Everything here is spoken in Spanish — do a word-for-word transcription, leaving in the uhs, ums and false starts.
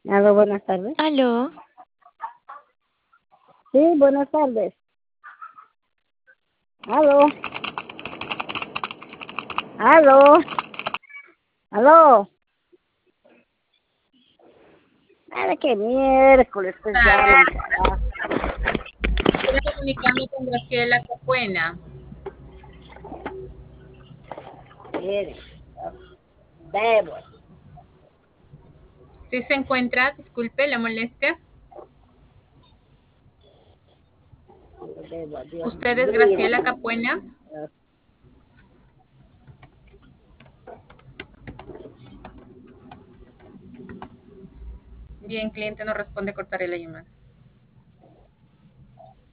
Aló, buenas tardes. Aló, Sí, buenas tardes. Aló. Aló. Aló. Ay, qué miércoles, pues llaman, Tardes. carajo. Quiero comunicarme con Graciela Capuena. Miren, bebo. ¿Sí se encuentra? Disculpe la molestia. Bebo, Dios ¿Usted es mío. Graciela Capuena? Bien, cliente no responde, cortaré la llamada.